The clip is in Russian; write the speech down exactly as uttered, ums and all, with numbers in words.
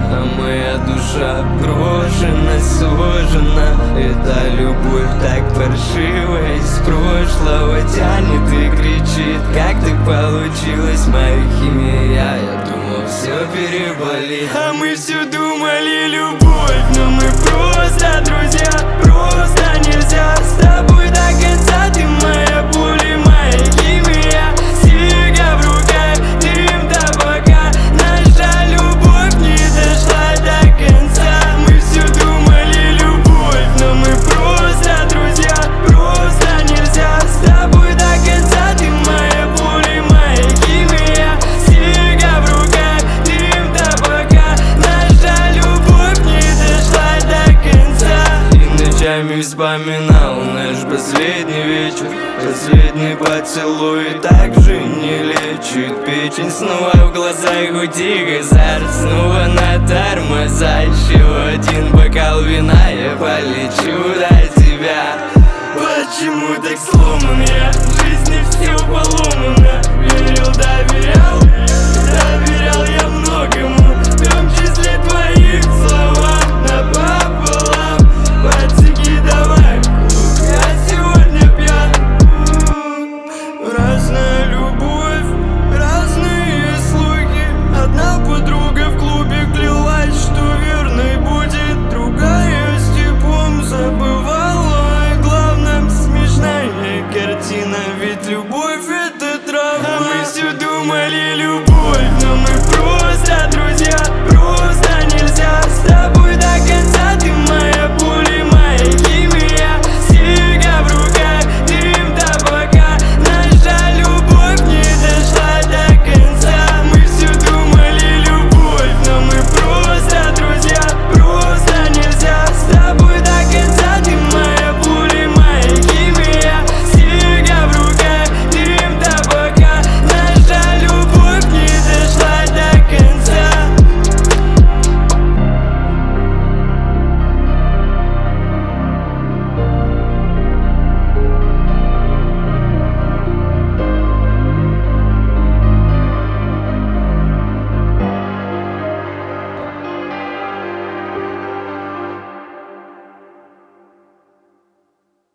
а моя душа брошена, сложена. Эта любовь так паршивая, из прошлого тянет и кричит: как так получилось, моя химия? Я думал, все переболит, а мы все думали любовь, но мы просто друзья, просто нельзя с тобой до конца. Ты моя боль и моя химия, сига в руках, дым табака. Наша любовь не дошла до конца. Мы все думали любовь, но мы просто друзья, просто нельзя с тобой до конца. Ты моя боль и моя химия, сига в руках, дым табака. Наша любовь не дошла до конца. И ночами вспоминал наш последний вечер, последний поцелуй так же не лечит печень. Снова в глазах утих азарт, снова